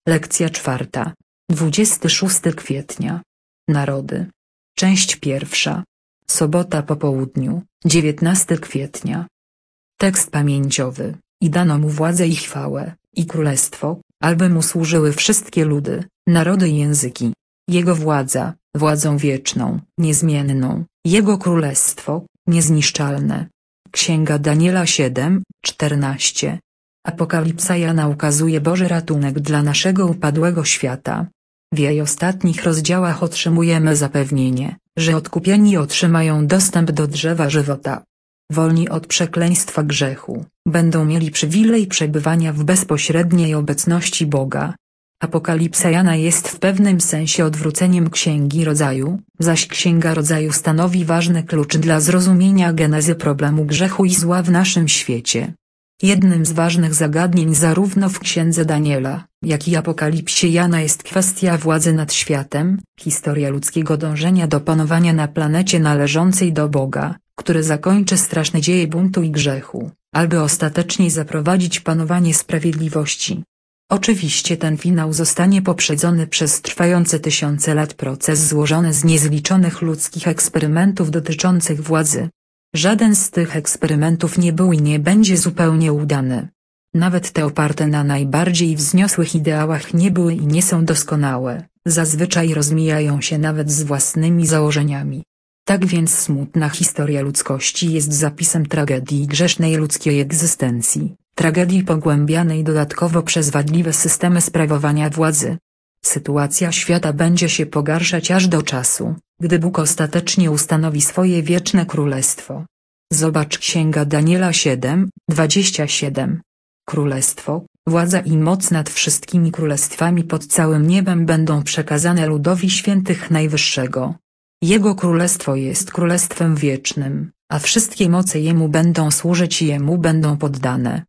Lekcja 4. 26 kwietnia. Narody. Część 1. Sobota po południu, 19 kwietnia. Tekst pamięciowy. I dano mu władzę i chwałę, i królestwo, aby mu służyły wszystkie ludy, narody i języki. Jego władza, władzą wieczną, niezmienną, jego królestwo, niezniszczalne. Księga Daniela 7:14. Apokalipsa Jana ukazuje Boży ratunek dla naszego upadłego świata. W jej ostatnich rozdziałach otrzymujemy zapewnienie, że odkupieni otrzymają dostęp do drzewa żywota. Wolni od przekleństwa grzechu, będą mieli przywilej przebywania w bezpośredniej obecności Boga. Apokalipsa Jana jest w pewnym sensie odwróceniem Księgi Rodzaju, zaś Księga Rodzaju stanowi ważny klucz dla zrozumienia genezy problemu grzechu i zła w naszym świecie. Jednym z ważnych zagadnień zarówno w Księdze Daniela, jak i Apokalipsie Jana jest kwestia władzy nad światem, historia ludzkiego dążenia do panowania na planecie należącej do Boga, który zakończy straszne dzieje buntu i grzechu, aby ostatecznie zaprowadzić panowanie sprawiedliwości. Oczywiście ten finał zostanie poprzedzony przez trwający tysiące lat proces złożony z niezliczonych ludzkich eksperymentów dotyczących władzy. Żaden z tych eksperymentów nie był i nie będzie zupełnie udany. Nawet te oparte na najbardziej wzniosłych ideałach nie były i nie są doskonałe, zazwyczaj rozmijają się nawet z własnymi założeniami. Tak więc smutna historia ludzkości jest zapisem tragedii grzesznej ludzkiej egzystencji, tragedii pogłębianej dodatkowo przez wadliwe systemy sprawowania władzy. Sytuacja świata będzie się pogarszać aż do czasu, gdy Bóg ostatecznie ustanowi swoje wieczne królestwo. Zobacz Księga Daniela 7:27. Królestwo, władza i moc nad wszystkimi królestwami pod całym niebem będą przekazane ludowi świętych Najwyższego. Jego królestwo jest królestwem wiecznym, a wszystkie moce Jemu będą służyć i Jemu będą poddane.